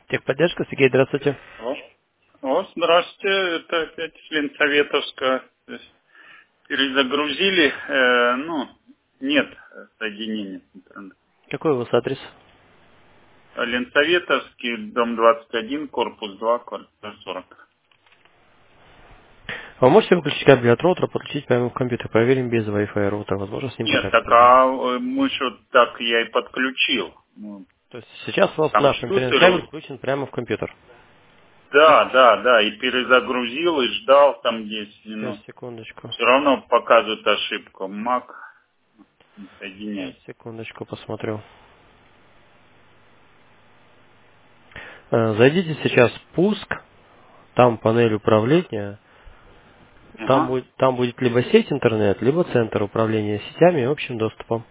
Техподдержка, Сергей, здравствуйте. Здравствуйте, это опять Ленсоветовская. То есть перезагрузили, нет соединения с интернетом. Какой у вас адрес? Ленсоветовский, дом 21, корпус 2, квартира 40. Вы можете выключить кабель от роутера, подключить прямо в компьютер? Проверим без Wi-Fi роутера. Возможно, с ним Нет, какая-то так проблема. мы что так я и подключил. То есть сейчас у вас наш интернет-кабель Компьютер, включен прямо в компьютер. да, и перезагрузил, и ждал там 10 Сейчас, минут. секундочку. Все равно показывает ошибку. Mac не Сейчас, соединяется. секундочку, посмотрю. Зайдите сейчас в пуск, там панель управления. Ага. Там будет либо сеть интернет, либо центр управления сетями и общим доступом.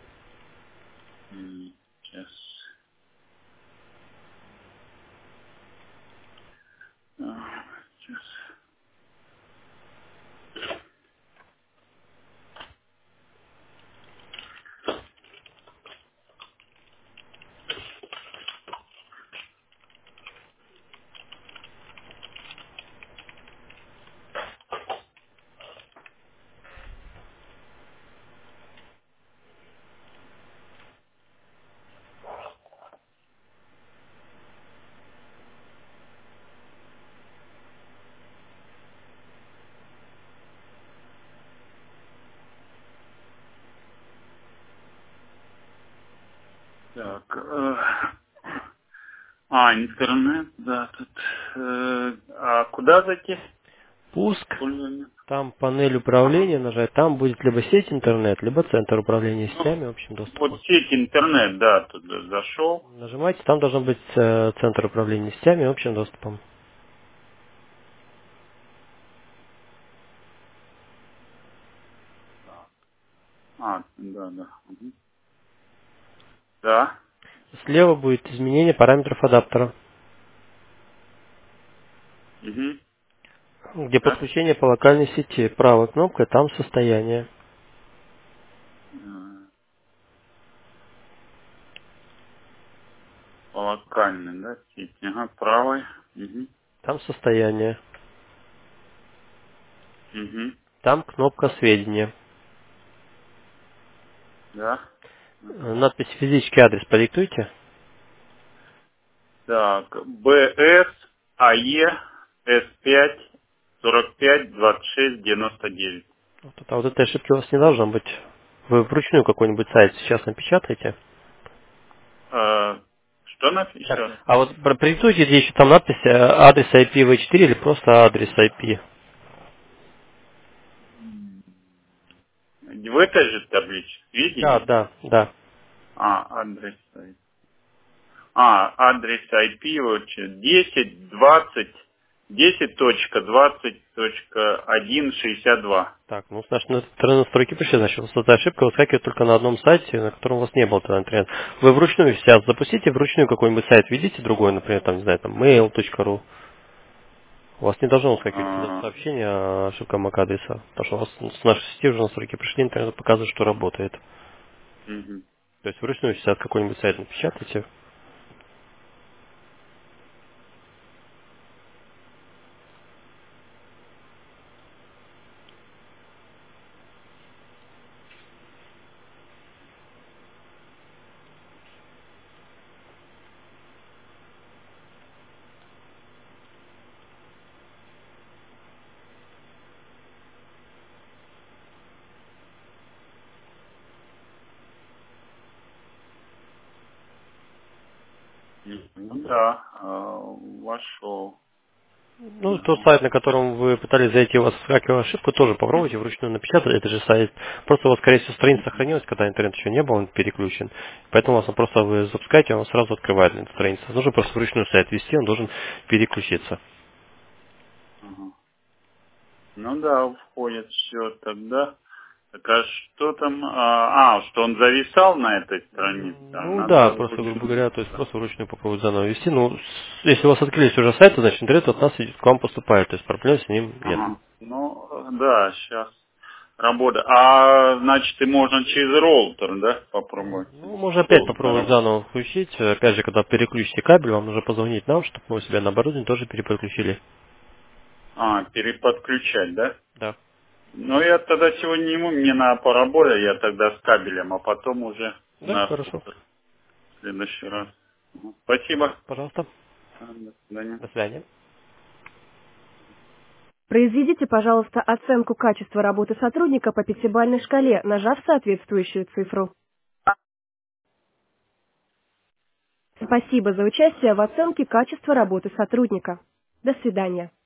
Сейчас. Сейчас. Так. Интернет, да, тут. А куда зайти? Пуск, Пользование. там панель Ага. управления нажать, там будет либо сеть интернет, либо центр управления Ну, сетями и общим доступом. вот сеть интернет, да, туда зашел. Нажимайте, там должен быть центр управления сетями и общим доступом. Да. Мгм. Да. Слева будет изменение параметров адаптера, Угу. где Да. подключение по локальной сети. Правой кнопкой там состояние. По локальной, да, сеть. Ага, правой. Угу. Там состояние. Угу. Там кнопка сведения. Да. Надпись физический адрес продиктуйте. Так, БС АЕ С5 45 26 99. Вот этой ошибки у вас не должно быть. Вы вручную какой-нибудь сайт сейчас напечатаете. Что Так, написано? а вот продиктуйте, где еще там надпись адрес IPv4 или просто адрес IP. В этой же табличке Да, сведений? да. Адрес. Адрес IP вот 10.20, 10.20.1.62. Так, ну с нашей настройки пришли, значит, у вас эта ошибка выскакивает только на одном сайте, на котором у вас не было тогда интернета. Вы вручную сейчас запустите, вручную какой-нибудь сайт введите другой, например, там, не знаю, там, mail.ru. У вас не должно выскакивать это А, сообщение о ошибке MAC-адреса, потому что у вас с нашей сети уже настройки пришли, интернет показывает, что работает. мгм. То есть вручную сейчас какой-нибудь сайт напечатайте. Ну да, вошел. Ну, тот сайт, на котором вы пытались зайти, у вас выскакивала ошибка, тоже попробуйте вручную напечатать, это же сайт. Просто у вас, скорее всего, страница сохранилась, когда интернет еще не был, он переключен. Поэтому у вас просто вы запускаете, он сразу открывает эту страницу. Нужно просто вручную сайт ввести, он должен переключиться. Ага. Ну да, входит все тогда. Так а что там? Что он зависал на этой странице, Ну да, надо просто, грубо вручную. говоря, то есть просто вручную попробовать заново ввести. Ну, если у вас открылись уже сайты, значит интернет от нас к вам поступает, то есть проблем с ним нет. Ага. Ну, да, сейчас. работа. А значит, и можно через роутер, да, попробовать? Ну, можно опять попробовать Роутером. заново включить. Опять же, когда переключите кабель, вам нужно позвонить нам, чтобы мы у себя на оборудовании тоже переключили. А, переподключать, да? Да. Ну, я тогда сегодня не могу, мне надо поработать, я тогда с кабелем, а потом уже Да, на хорошо. роутер в следующий раз. Спасибо. Пожалуйста. До свидания. До свидания. Произведите, пожалуйста, оценку качества работы сотрудника по пятибалльной шкале, нажав соответствующую цифру. Спасибо за участие в оценке качества работы сотрудника. До свидания.